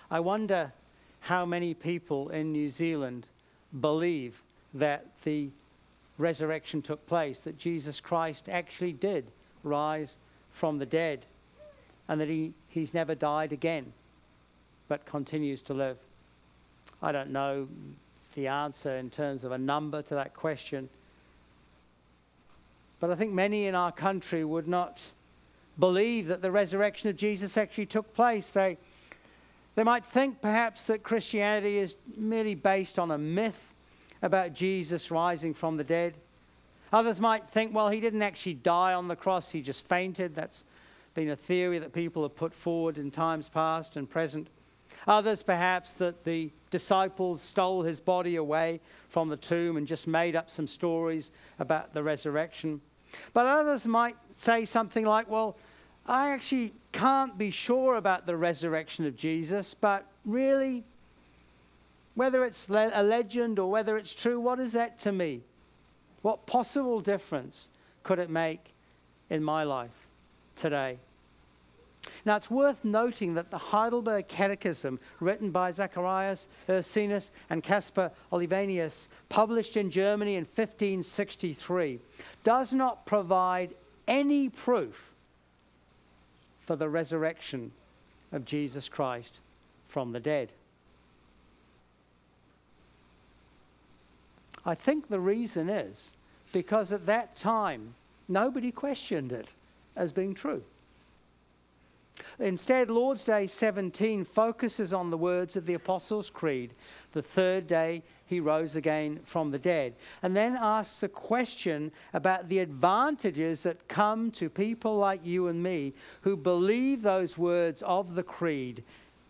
I wonder how many people in New Zealand believe that the resurrection took place, that Jesus Christ actually did rise from the dead, and that he's never died again, but continues to live. I don't know the answer in terms of a number to that question, but I think many in our country would not believe that the resurrection of Jesus actually took place. They might think perhaps that Christianity is merely based on a myth about Jesus rising from the dead. Others might think, well, he didn't actually die on the cross, he just fainted. That's been a theory that people have put forward in times past and present. Others perhaps that the disciples stole his body away from the tomb and just made up some stories about the resurrection. But others might say something like, well, I actually can't be sure about the resurrection of Jesus, but really, whether it's a legend or whether it's true, what is that to me? What possible difference could it make in my life today? Now, it's worth noting that the Heidelberg Catechism, written by Zacharias Ursinus and Caspar Olivenius, published in Germany in 1563, does not provide any proof for the resurrection of Jesus Christ from the dead. I think the reason is because at that time, nobody questioned it as being true. Instead, Lord's Day 17 focuses on the words of the Apostles' Creed, the third day he rose again from the dead, and then asks a question about the advantages that come to people like you and me who believe those words of the Creed,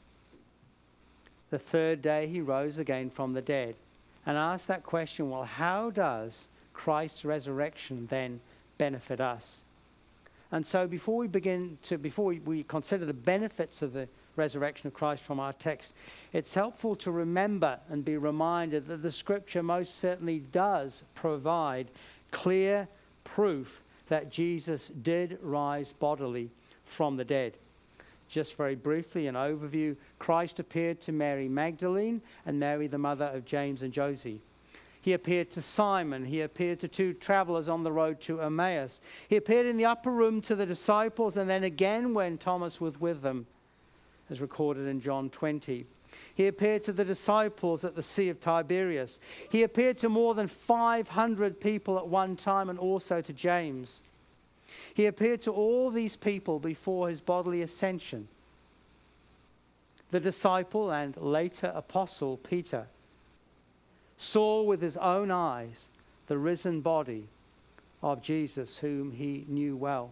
the third day he rose again from the dead, and asks that question, well, how does Christ's resurrection then benefit us? And so before we consider the benefits of the resurrection of Christ from our text, it's helpful to remember and be reminded that the Scripture most certainly does provide clear proof that Jesus did rise bodily from the dead. Just very briefly, an overview: Christ appeared to Mary Magdalene and Mary, the mother of James and Josie. He appeared to Simon. He appeared to two travelers on the road to Emmaus. He appeared in the upper room to the disciples, and then again when Thomas was with them, as recorded in John 20. He appeared to the disciples at the Sea of Tiberias. He appeared to more than 500 people at one time, and also to James. He appeared to all these people before his bodily ascension. The disciple and later apostle Peter saw with his own eyes the risen body of Jesus, whom he knew well.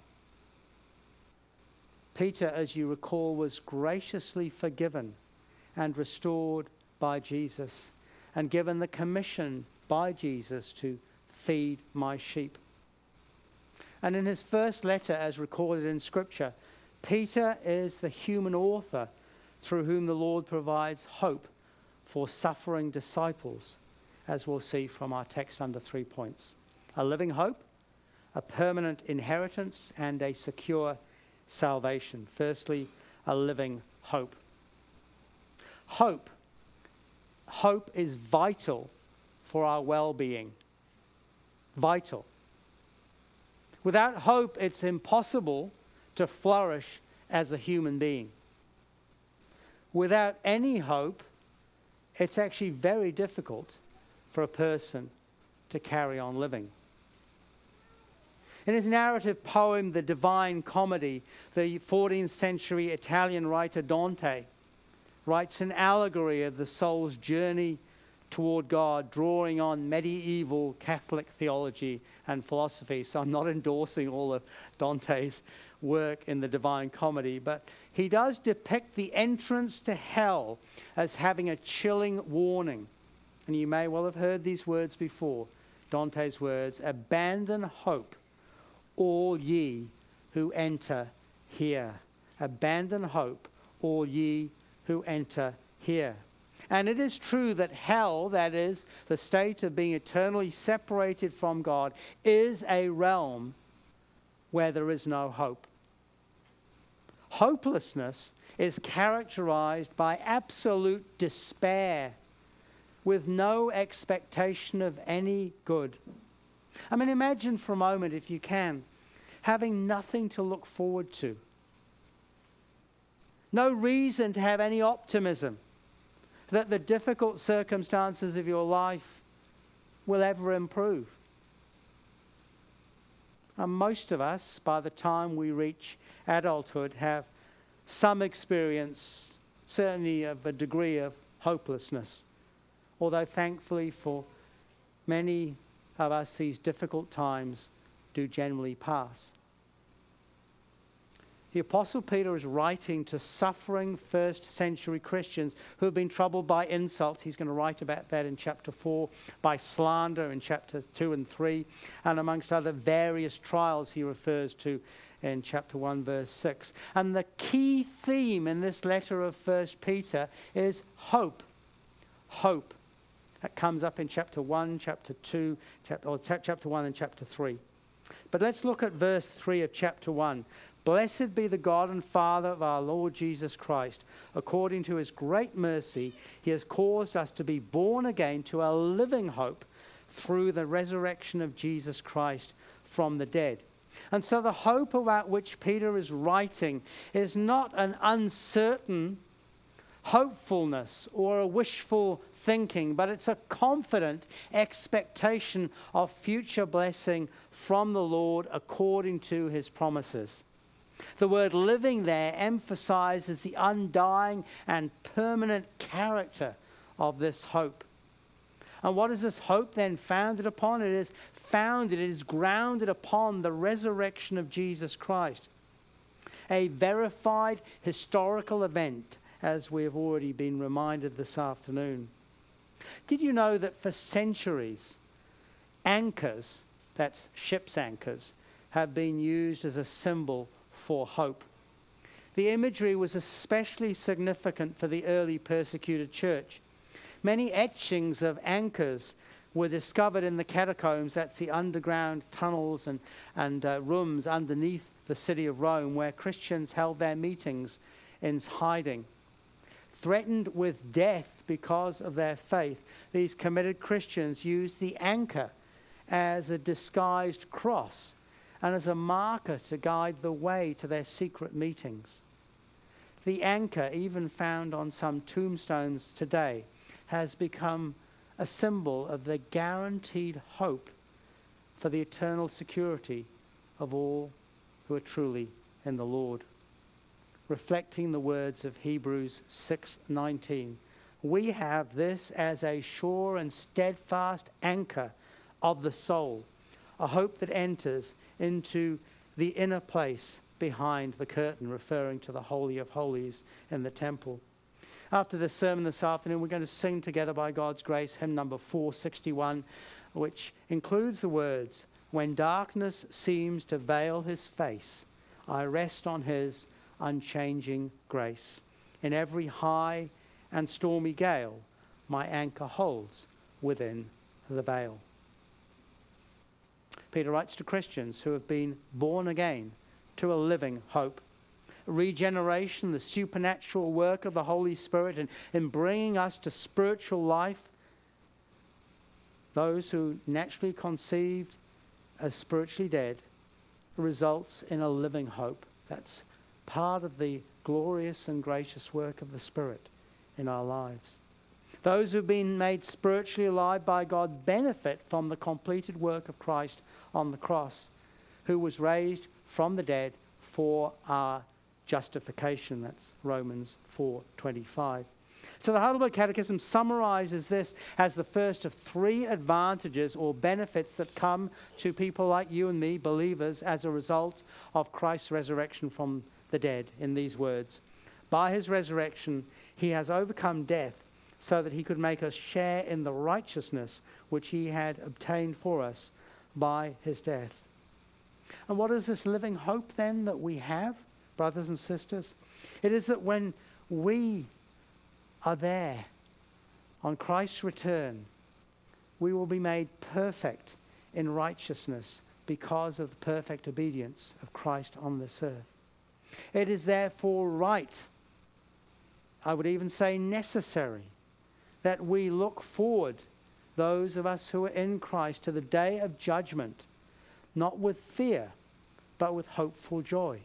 Peter, as you recall, was graciously forgiven and restored by Jesus and given the commission by Jesus to feed my sheep. And in his first letter, as recorded in Scripture, Peter is the human author through whom the Lord provides hope for suffering disciples, as we'll see from our text under 3 points: a living hope, a permanent inheritance, and a secure salvation. Firstly, a living hope. Hope is vital for our well-being. Vital. Without hope, it's impossible to flourish as a human being. Without any hope, it's actually very difficult for a person to carry on living. In his narrative poem, The Divine Comedy, the 14th century Italian writer Dante writes an allegory of the soul's journey toward God, drawing on medieval Catholic theology and philosophy. So I'm not endorsing all of Dante's work in The Divine Comedy, but he does depict the entrance to hell as having a chilling warning. And you may well have heard these words before, Dante's words: "Abandon hope, all ye who enter here." Abandon hope, all ye who enter here. And it is true that hell, that is, the state of being eternally separated from God, is a realm where there is no hope. Hopelessness is characterized by absolute despair with no expectation of any good. I mean, imagine for a moment, if you can, having nothing to look forward to. No reason to have any optimism that the difficult circumstances of your life will ever improve. And most of us, by the time we reach adulthood, have some experience, certainly of a degree of hopelessness. Although thankfully for many of us, these difficult times do generally pass. The Apostle Peter is writing to suffering first century Christians who have been troubled by insult. He's going to write about that in chapter 4, by slander in chapter 2 and 3, and amongst other various trials he refers to in chapter 1, verse 6. And the key theme in this letter of 1 Peter is hope. Hope. That comes up in chapter 1, chapter 2, chapter 1 and chapter 3. But let's look at verse 3 of chapter 1. Blessed be the God and Father of our Lord Jesus Christ. According to his great mercy, he has caused us to be born again to a living hope through the resurrection of Jesus Christ from the dead. And so the hope about which Peter is writing is not an uncertain hopefulness or a wishful thinking, but it's a confident expectation of future blessing from the Lord according to his promises. The word living there emphasizes the undying and permanent character of this hope. And what is this hope then founded upon? It is grounded upon the resurrection of Jesus Christ, a verified historical event, as we have already been reminded this afternoon. Did you know that for centuries, anchors, that's ship's anchors, have been used as a symbol for hope? The imagery was especially significant for the early persecuted church. Many etchings of anchors were discovered in the catacombs, that's the underground tunnels and rooms underneath the city of Rome, where Christians held their meetings in hiding. Threatened with death because of their faith, these committed Christians used the anchor as a disguised cross and as a marker to guide the way to their secret meetings. The anchor, even found on some tombstones today, has become a symbol of the guaranteed hope for the eternal security of all who are truly in the Lord. Reflecting the words of Hebrews 6:19, we have this as a sure and steadfast anchor of the soul, a hope that enters into the inner place behind the curtain, referring to the Holy of Holies in the temple. After this sermon this afternoon, we're going to sing together, by God's grace, hymn number 461, which includes the words, "When darkness seems to veil his face, I rest on his unchanging grace. In every high and stormy gale, my anchor holds within the veil." Peter writes to Christians who have been born again to a living hope. Regeneration, the supernatural work of the Holy Spirit in bringing us to spiritual life. Those who naturally conceived as spiritually dead results in a living hope. That's part of the glorious and gracious work of the Spirit in our lives. Those who've been made spiritually alive by God benefit from the completed work of Christ on the cross, who was raised from the dead for our justification. That's Romans 4:25. So the Heidelberg Catechism summarizes this as the first of three advantages or benefits that come to people like you and me, believers, as a result of Christ's resurrection from the dead, in these words: by his resurrection, he has overcome death so that he could make us share in the righteousness which he had obtained for us by his death. And what is this living hope then that we have, brothers and sisters? It is that when we are there on Christ's return, we will be made perfect in righteousness because of the perfect obedience of Christ on this earth. It is therefore right, I would even say necessary, that we look forward, those of us who are in Christ, to the day of judgment, not with fear, but with hopeful joy.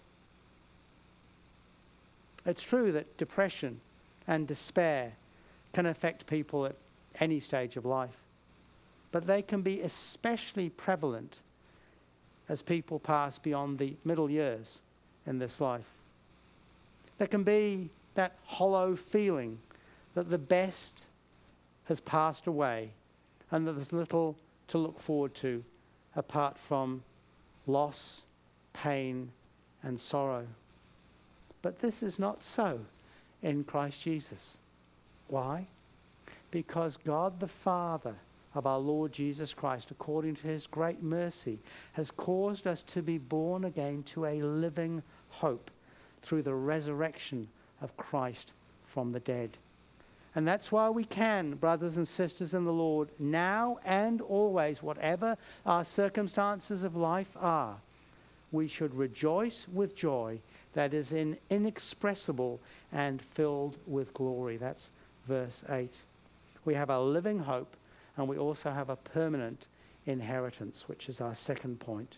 It's true that depression and despair can affect people at any stage of life, but they can be especially prevalent as people pass beyond the middle years in this life. There can be that hollow feeling that the best has passed away and that there's little to look forward to apart from loss, pain, and sorrow. But this is not so in Christ Jesus. Why? Because God the Father of our Lord Jesus Christ, according to his great mercy, has caused us to be born again to a living hope through the resurrection of Christ from the dead. And that's why we can, brothers and sisters in the Lord, now and always, whatever our circumstances of life are, we should rejoice with joy that is inexpressible and filled with glory. That's verse 8. We have a living hope, and we also have a permanent inheritance, which is our second point.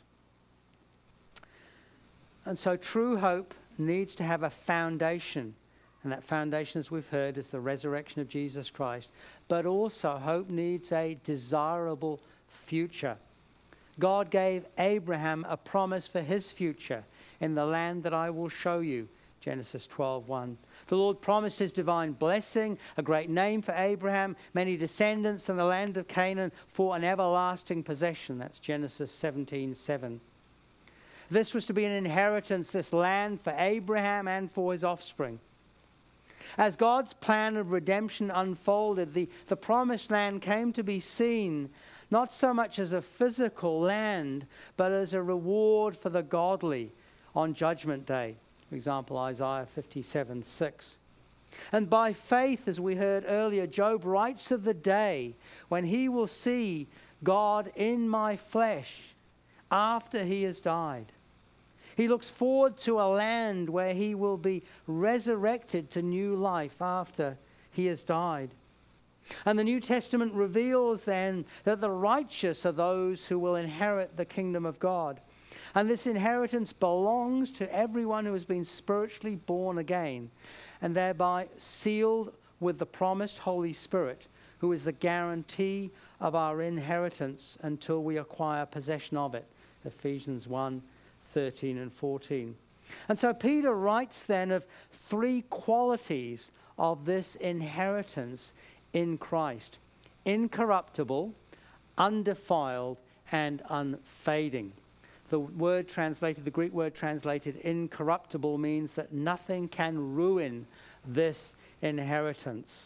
And so true hope needs to have a foundation. And that foundation, as we've heard, is the resurrection of Jesus Christ. But also hope needs a desirable future. God gave Abraham a promise for his future in the land that I will show you, Genesis 12:1. The Lord promised his divine blessing, a great name for Abraham, many descendants in the land of Canaan for an everlasting possession. That's Genesis 17:7. This was to be an inheritance, this land, for Abraham and for his offspring. As God's plan of redemption unfolded, the promised land came to be seen not so much as a physical land, but as a reward for the godly on Judgment Day. For example, Isaiah 57:6. And by faith, as we heard earlier, Job writes of the day when he will see God in my flesh after he has died. He looks forward to a land where he will be resurrected to new life after he has died. And the New Testament reveals then that the righteous are those who will inherit the kingdom of God. And this inheritance belongs to everyone who has been spiritually born again and thereby sealed with the promised Holy Spirit, who is the guarantee of our inheritance until we acquire possession of it. Ephesians 1:13 and 14. And so Peter writes then of three qualities of this inheritance in Christ: incorruptible, undefiled, and unfading. The Greek word translated incorruptible means that nothing can ruin this inheritance.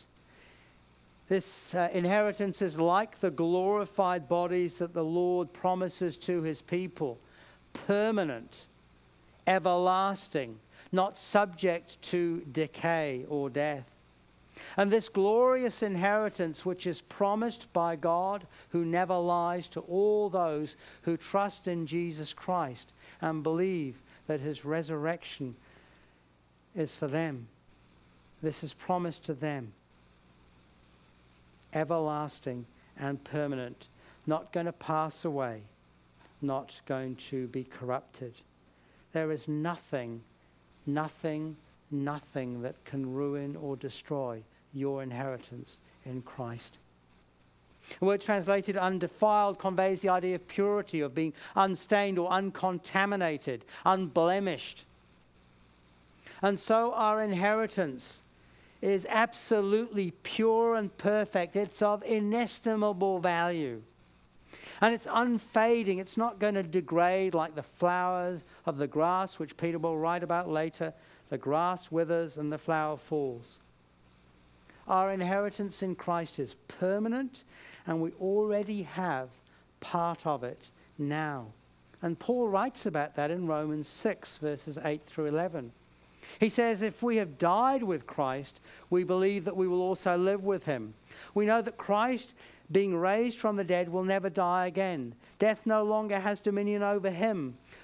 This inheritance is like the glorified bodies that the Lord promises to his people: permanent, everlasting, not subject to decay or death. And this glorious inheritance, which is promised by God, who never lies, to all those who trust in Jesus Christ and believe that his resurrection is for them. This is promised to them. Everlasting and permanent, not going to pass away, not going to be corrupted. There is nothing that can ruin or destroy your inheritance in Christ. The word translated undefiled conveys the idea of purity, of being unstained or uncontaminated, unblemished. And so our inheritance is absolutely pure and perfect. It's of inestimable value. And it's unfading. It's not going to degrade like the flowers of the grass, which Peter will write about later. The grass withers and the flower falls. Our inheritance in Christ is permanent, and we already have part of it now. And Paul writes about that in Romans 6, verses 8 through 11. He says, if we have died with Christ, we believe that we will also live with him. We know that Christ, being raised from the dead, will never die again. Death no longer has dominion over him.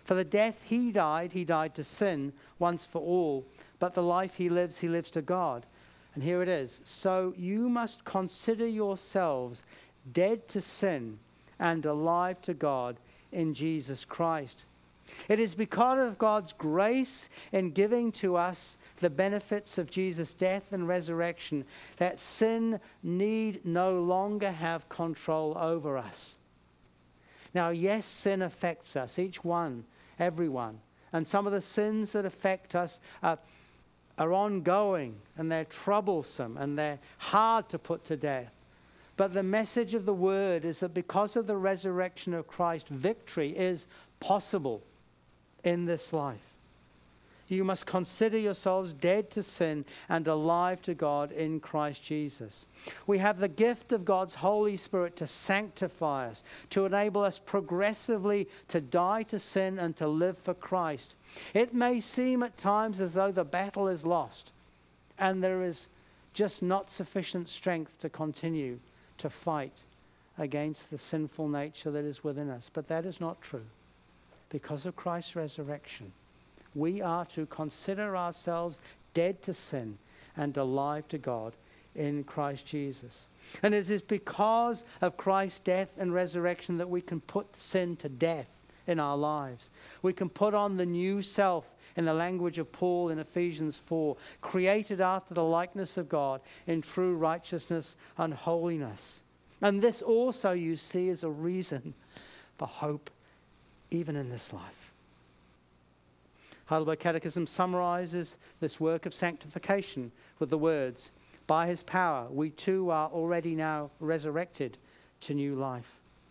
For the death he died to sin once for all, but the life he lives to God. And here it is. So you must consider yourselves dead to sin and alive to God in Jesus Christ. It is because of God's grace in giving to us the benefits of Jesus' death and resurrection that sin need no longer have control over us. Now, yes, sin affects us, each one, everyone. And some of the sins that affect us are ongoing, and they're troublesome, and they're hard to put to death. But the message of the word is that because of the resurrection of Christ, victory is possible in this life. You must consider yourselves dead to sin and alive to God in Christ Jesus. We have the gift of God's Holy Spirit to sanctify us, to enable us progressively to die to sin and to live for Christ. It may seem at times as though the battle is lost and there is just not sufficient strength to continue to fight against the sinful nature that is within us. But that is not true. Because of Christ's resurrection, we are to consider ourselves dead to sin and alive to God in Christ Jesus. And it is because of Christ's death and resurrection that we can put sin to death in our lives. We can put on the new self, in the language of Paul in Ephesians 4, created after the likeness of God in true righteousness and holiness. And this also, you see, is a reason for hope even in this life. Heidelberg Catechism summarizes this work of sanctification with the words, by his power, we too are already now resurrected to new life.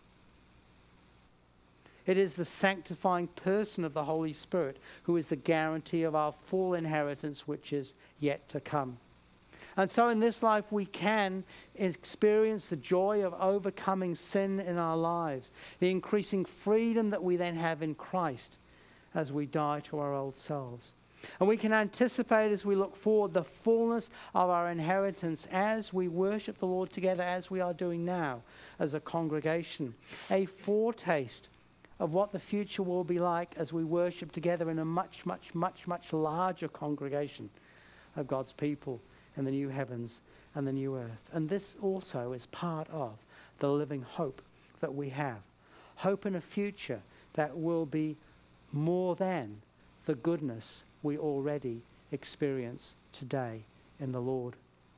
It is the sanctifying person of the Holy Spirit who is the guarantee of our full inheritance, which is yet to come. And so in this life we can experience the joy of overcoming sin in our lives, the increasing freedom that we then have in Christ as we die to our old selves. And we can anticipate as we look forward the fullness of our inheritance as we worship the Lord together, as we are doing now as a congregation. A foretaste of what the future will be like as we worship together in a much larger congregation of God's people in the new heavens and the new earth. And this also is part of the living hope that we have. Hope in a future that will be more than the goodness we already experience today in the Lord.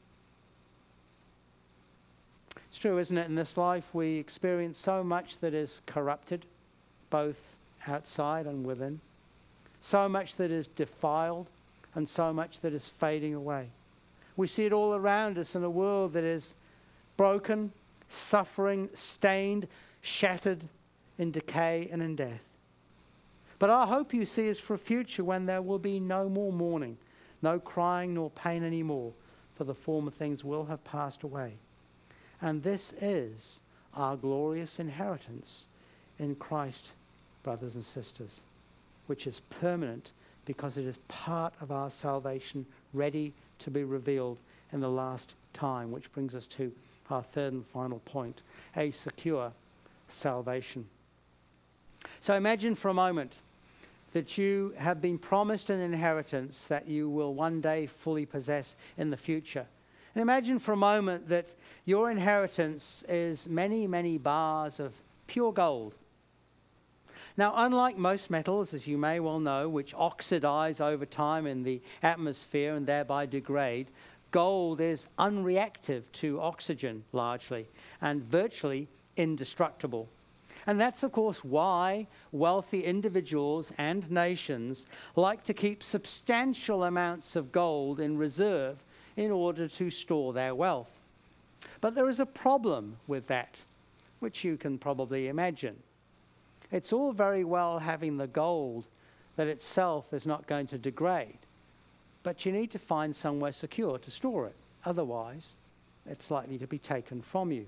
It's true, isn't it? In this life we experience so much that is corrupted, both outside and within. So much that is defiled and so much that is fading away. We see it all around us in a world that is broken, suffering, stained, shattered in decay and in death. But our hope, you see, is for a future when there will be no more mourning, no crying nor pain anymore, for the former things will have passed away. And this is our glorious inheritance in Christ, brothers and sisters, which is permanent because it is part of our salvation, ready to be revealed in the last time, which brings us to our third and final point, a secure salvation. So imagine for a moment that you have been promised an inheritance that you will one day fully possess in the future. And imagine for a moment that your inheritance is many bars of pure gold. Now, unlike most metals, as you may well know, which oxidize over time in the atmosphere and thereby degrade, gold is unreactive to oxygen largely and virtually indestructible. And that's, of course, why wealthy individuals and nations like to keep substantial amounts of gold in reserve in order to store their wealth. But there is a problem with that, which you can probably imagine. It's all very well having the gold that itself is not going to degrade, but you need to find somewhere secure to store it. Otherwise, it's likely to be taken from you.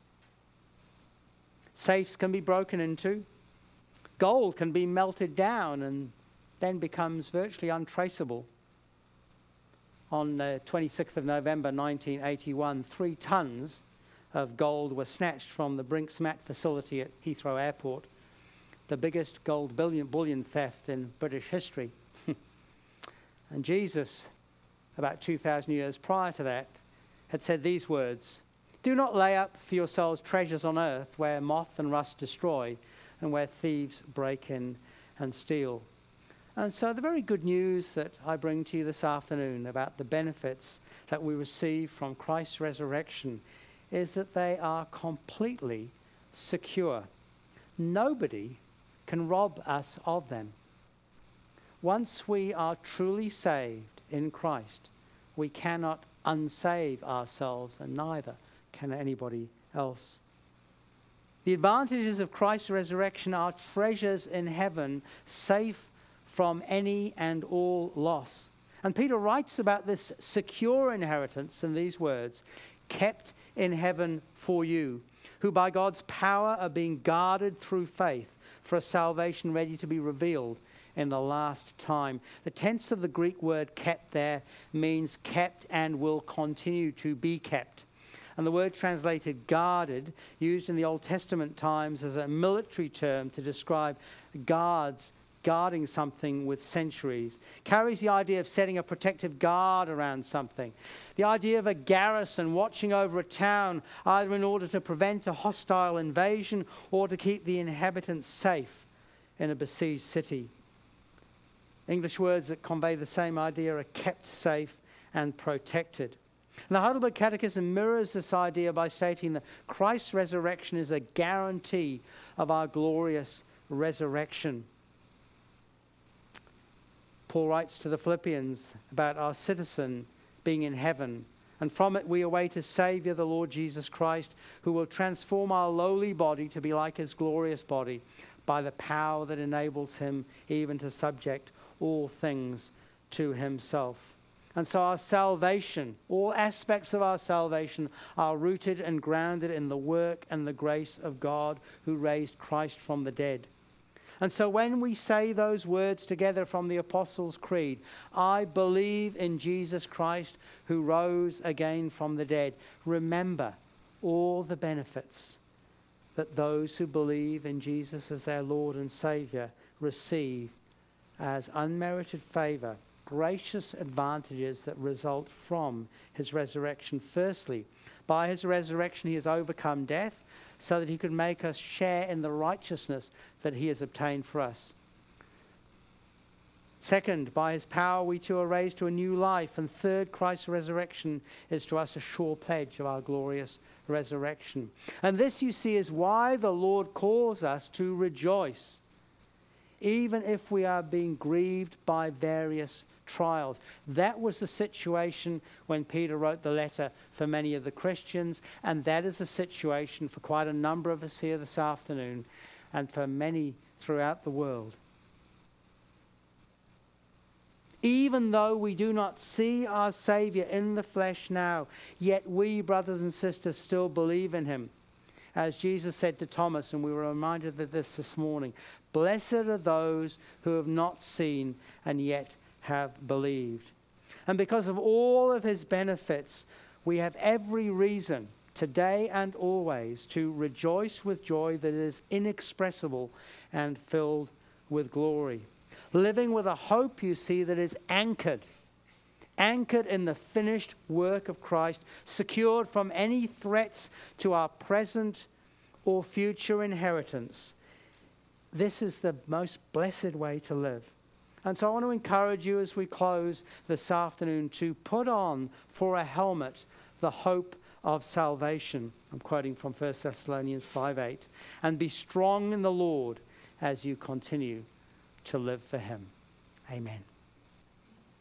Safes can be broken into. Gold can be melted down and then becomes virtually untraceable. On the 26th of November 1981, 3 tons of gold were snatched from the Brinks Mat facility at Heathrow Airport. the biggest gold bullion theft in British history. And Jesus, about 2,000 years prior to that, had said these words, "Do not lay up for yourselves treasures on earth where moth and rust destroy and where thieves break in and steal." And so the very good news that I bring to you this afternoon about the benefits that we receive from Christ's resurrection is that they are completely secure. Nobody can rob us of them. Once we are truly saved in Christ, we cannot unsave ourselves, and neither can anybody else. The advantages of Christ's resurrection are treasures in heaven, safe from any and all loss. And Peter writes about this secure inheritance in these words, "Kept in heaven for you, who by God's power are being guarded through faith for a salvation ready to be revealed in the last time." The tense of the Greek word kept there means kept and will continue to be kept. And the word translated guarded, used in the Old Testament times as a military term to describe guards guarding something with sentries, carries the idea of setting a protective guard around something. The idea of a garrison watching over a town, either in order to prevent a hostile invasion or to keep the inhabitants safe in a besieged city. English words that convey the same idea are kept safe and protected. And the Heidelberg Catechism mirrors this idea by stating that Christ's resurrection is a guarantee of our glorious resurrection. Paul writes to the Philippians about our citizen being in heaven, and from it we await a Savior, the Lord Jesus Christ, who will transform our lowly body to be like his glorious body by the power that enables him even to subject all things to himself. And so our salvation, all aspects of our salvation, are rooted and grounded in the work and the grace of God who raised Christ from the dead. And so when we say those words together from the Apostles' Creed, "I believe in Jesus Christ who rose again from the dead," remember all the benefits that those who believe in Jesus as their Lord and Savior receive as unmerited favor, gracious advantages that result from his resurrection. Firstly, by his resurrection he has overcome death, so that he could make us share in the righteousness that he has obtained for us. Second, by his power we too are raised to a new life. And third, Christ's resurrection is to us a sure pledge of our glorious resurrection. And this, you see, is why the Lord calls us to rejoice, even if we are being grieved by various trials. That was the situation when Peter wrote the letter for many of the Christians, and that is the situation for quite a number of us here this afternoon and for many throughout the world. Even though we do not see our Savior in the flesh now, yet we, brothers and sisters, still believe in him. As Jesus said to Thomas, and we were reminded of this morning, "Blessed are those who have not seen and yet have believed." And because of all of his benefits, we have every reason today and always to rejoice with joy that is inexpressible and filled with glory. Living with a hope, you see, that is anchored in the finished work of Christ, secured from any threats to our present or future inheritance. This is the most blessed way to live. And so I want to encourage you as we close this afternoon to put on for a helmet the hope of salvation. I'm quoting from 1 Thessalonians 5:8. And be strong in the Lord as you continue to live for him. Amen.